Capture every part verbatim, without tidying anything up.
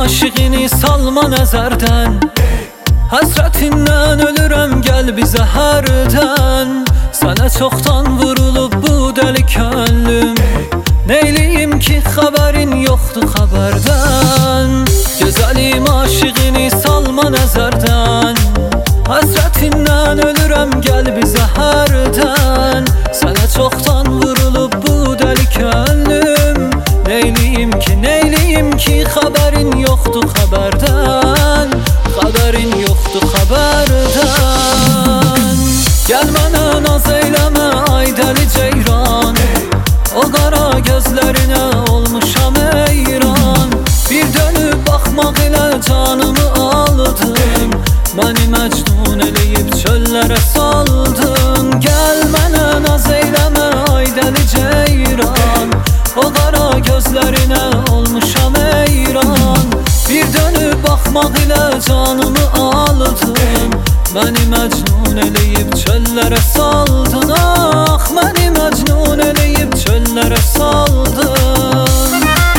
aşığını salma nəzərdən. Həsrətindən ölürəm, gəl bizə hərdən. Sənə çoxdan vurulub bu dəli könlüm. Neyliyim ki xəbərin yoxdur xəbərdən. Gözəlim aşığını salma nəzərdən. Həsrətindən ölürəm, gəl bizə hərdən. Sənə çoxdan vurulub bu dəli könlüm. Neyliyim ki, neyliyim ki xəbərin yoxdur xəbərdən. Xəbərin yoxdur xəbərdən. Gəl mənə naz eyləmə ay dəli ceyran. O qara gözlərinə olmuşam heyran. Bir dönüb baxmaq ilə canımı aldım. Məni məcnun eləyib çöllərə saldın. Gəl mənə naz eyləmə ay dəli ceyran. O qara gözlərinə olmuşam heyran. Bir dönüb baxmaq ilə canımı aldım. Məni məcnun eləyib çöllərə saldın. Ah, məni məcnun eləyib çöllərə saldın.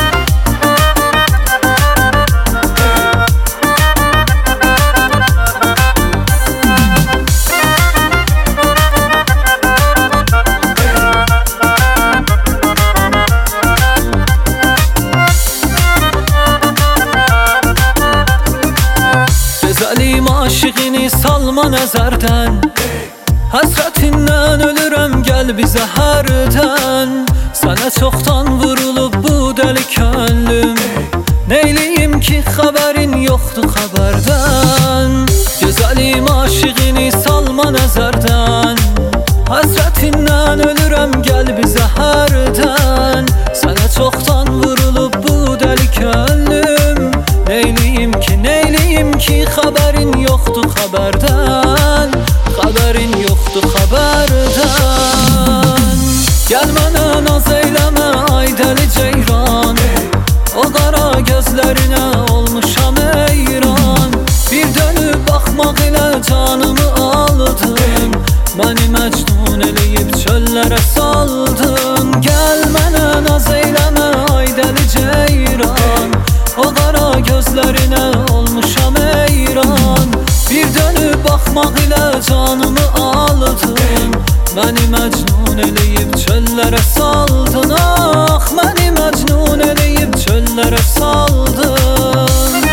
Gözəlim aşığını salma nəzərdən. Həsrətindən ölürəm, gəl bizə hərdən. Sənə çoxdan vurulub bu dəli könlüm. Neyliyim ki xəbərin yoxdur xəbərdən. Gözəlim aşığını salma nəzərdən. Həsrətindən ölürəm, gəl bizə hərdən. Sənə çoxdan vurulub bu dəli könlüm. Neyliyim ki, neyliyim ki xəbərin yoxdur xəbərdən. Xəbərin yoxdur xəbərdən. Gəl mənə naz eyləmə ay dəli ceyran. O qara gözlərinə olmuşam heyran. Bir dönüb baxmaq ilə canımı aldım. Məni məcnun eləyib çöllərə saldın. Gəl mənə naz eyləmə ay dəli ceyran. O qara gözlərinə olmuşam heyran. Bir dönüb baxmaq ilə canımı aldım. Məni məcnun eləyib çöllərə saldın. Ah, məni məcnun eləyib çöllərə saldın.